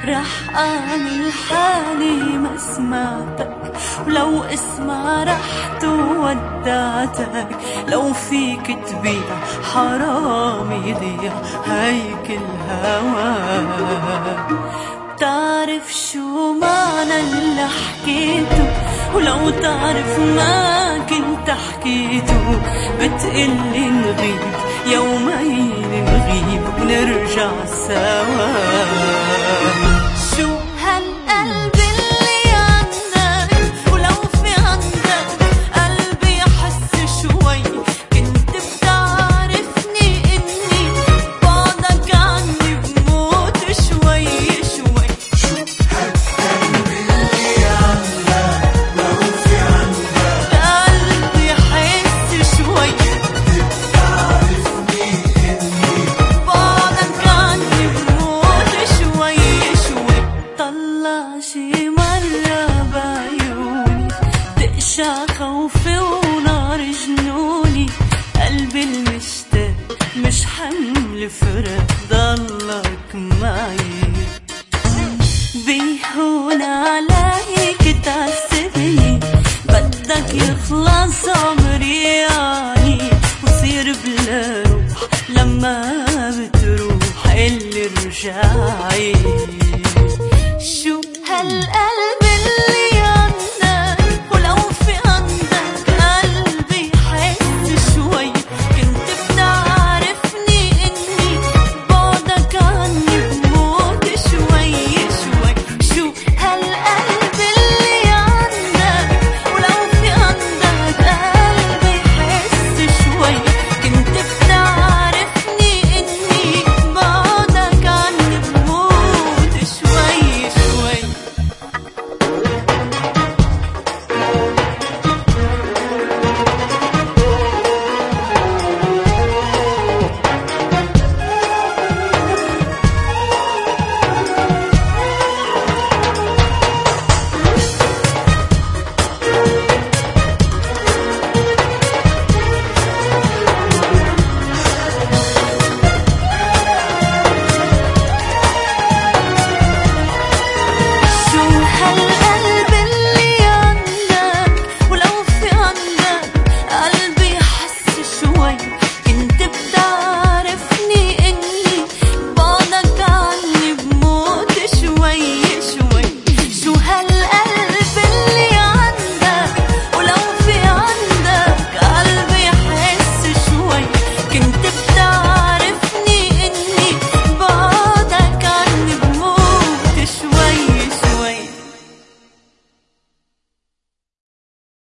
رح أعمل حالي ما سمعتك، ولو اسمع رحت وودعتك. لو فيك تبيع حرام يضيع هيك الهوى. بتعرف شو معنى اللي حكيته، ولو تعرف ما كنت حكيته. بتقلي نغيب يومين نغيب ونرجع سوا. شو هالقلب اللي عندك، ولو في عندك قلبي يحس شوي. كنت بتعرفني إني بعدك عني بموت شوي شوي. شو هالقلب اللي عندك، لو في عندك قلبي يحس شوي. بتعرفني إني بعدك عني بموت شوي شوي. طلع شي مرة بعيوني تقشع خوفي ونار جنوني. قلبي المشتاق مش حمل فرق ضلك معي. بيهون عليك تعذبني، بدك يخلص عمري يعني وصير بلا روح. لما بتروح اللي رجعي. شو هالقلب